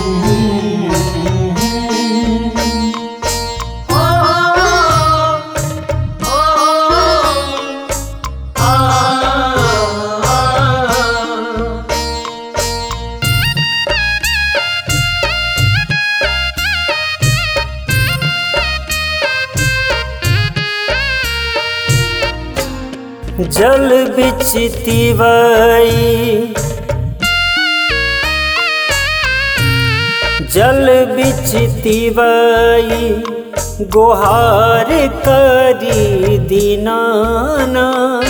जल बिच तिवई जल बिच तिवई गुहार करी दीनाना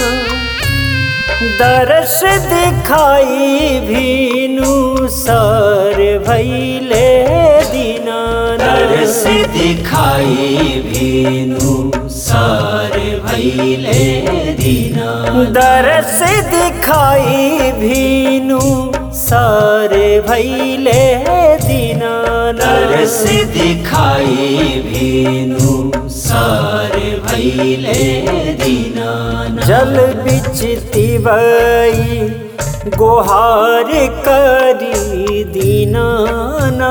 दर्श दिखाई भीनु सार भैले दीनाना दर्श दिखाई भीनु सार भैले दीनाना दर्श दिखाई भीनु सार भैले दीनाना दर्श दिखाई भीनु सार भैले दीनाना जल बिच तिवई गुहार करी दीनाना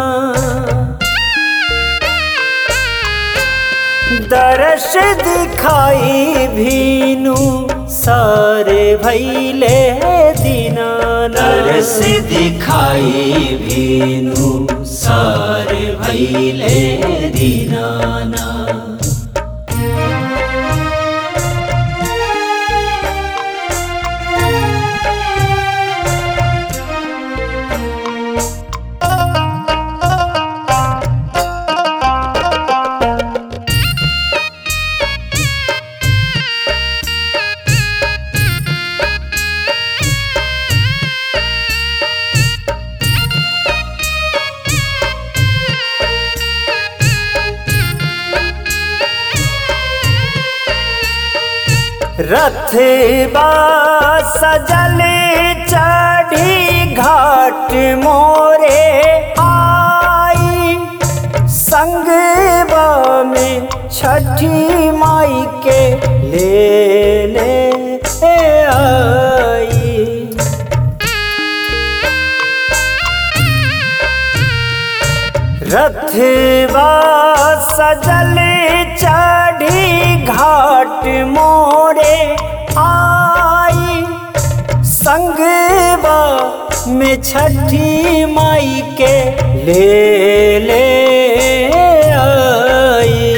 दर्श दिखाई भीनु सारे भैले दीनाना दर्श दिखाई भीनु सार भैले दीनाना रथ बा सजल चढ़ी घाट मोरे आई संगवा में छठी माई के लेने आई रथ बा सजल चढ़ी घाट मोरे आई संगवा में छठी माई के ले आई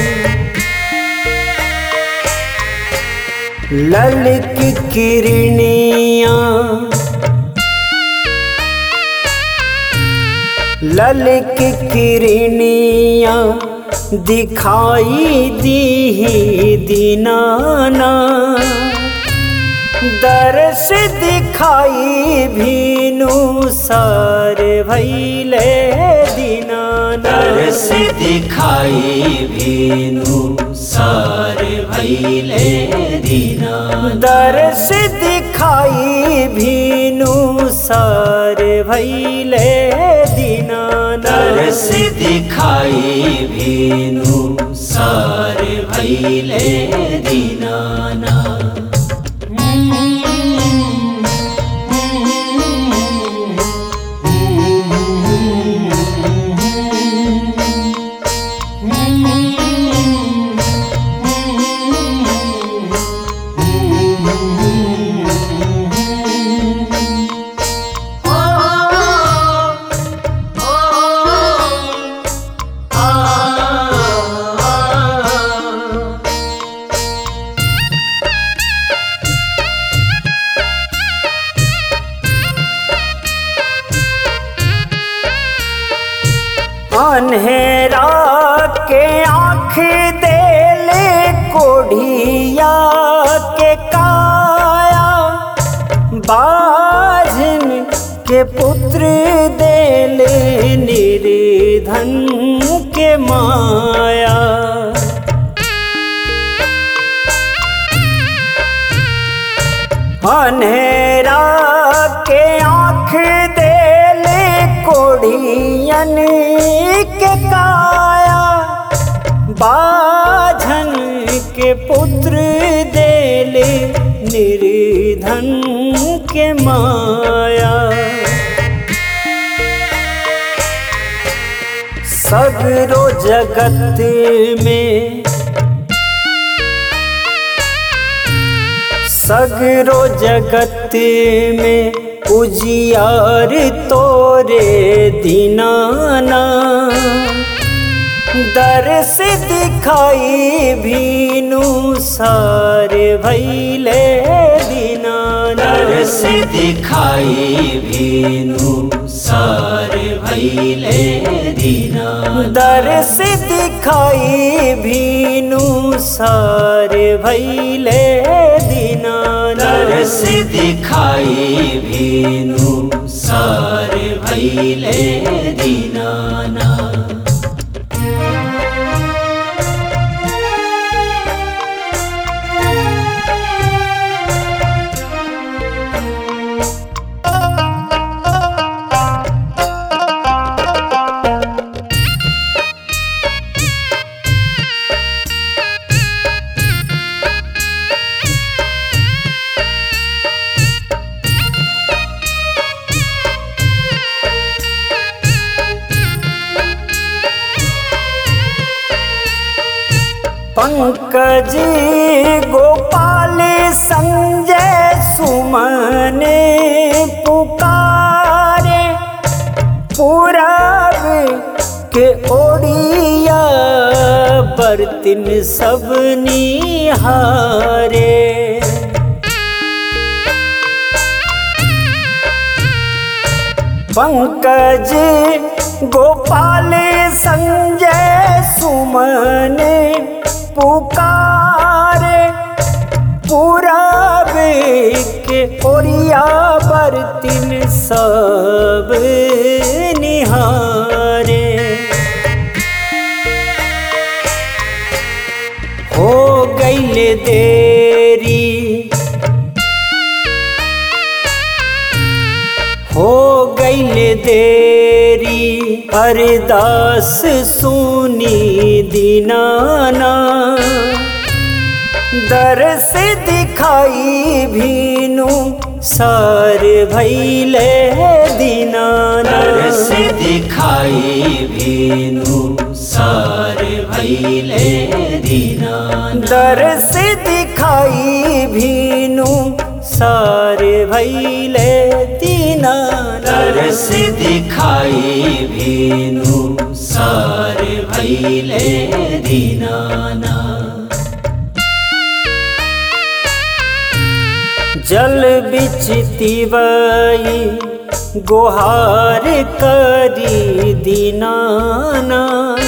ललक किरनिया ललक किरनिया दिखाई दी दीनाना दर्श दिखाई भीनु सार भैले दीनाना दर्श दिखाई भीनु सार भैले दीनाना दर्श दिखाई भीनु सार भैले दीनाना दर्श दिखाई भीनु सार भैले दीनाना अन्हेरा के आँख देले कोढ़िया के काया बाझन के पुत्र देले निर्धन के माया अन्हेरा के आँख देले कोढ़ियन के काया बाझन के पुत्र देले निर्धन के माया सगरो जगत में, सगरो जगत में उजियार तोरे दीनाना। दर्श दिखाई भीनु सारे भैले दीनाना। दर्श दिखाई भीनु सारे भैले दीनाना। दर्श दिखाई भीनु सारे भैले दीनाना। दर्श दिखाई भीनु सारे भैले दीनाना। पंकज गोपाल संजय सुमन पुकारे। पूरब के ओडिया बर्तिन सब निहारे। पंकज गोपाल संजय सुमन पुकारे। पूरब के ओरिया बर्तिन सब निहारे। हो गइल देरी, हो गइल देरी अरदास सुनी दीनाना। दर्श दिखाई भीनु सारे भैले दीनाना। दर्श दिखाई भीनु सारे भैले दीनाना। दर्श दिखाई भीनु सारे भैले दीनाना। दर्श दिखाई भीनु सारे भैले दीनाना। जल बिच तिवई गुहार करी दीनाना।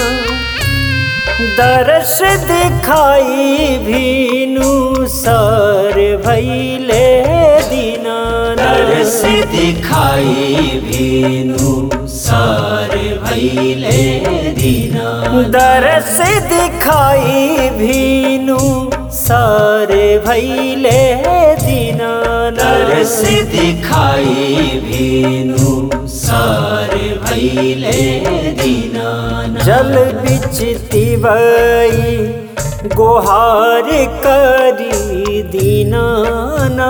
दर्श दिखाई भीनु सारे भैले दीनाना। दर्श दिखाई भीनु सारे भैले दीनाना। दर्श दिखाई भीनु सारे भैले दीनाना। दर्श दिखाई भीनु सारे भैले दीनाना। जल बिच तिवई गुहार करी दीनाना।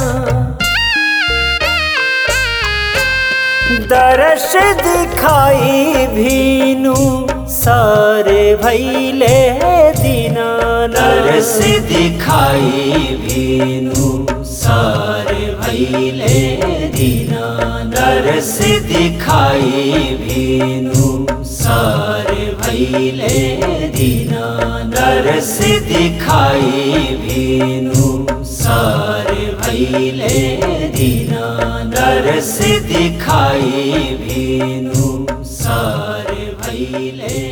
दर्श दिखाई भीनु सारे भैले दीनाना। दर्श दिखाई भीनु सारे भैले दीनाना। दर्श दिखाई भीनु सारे भैले दीनाना। दर्श दिखाई भीनु सारे भैले दीनाना। दर्श दिखाई भीनु सारे भैले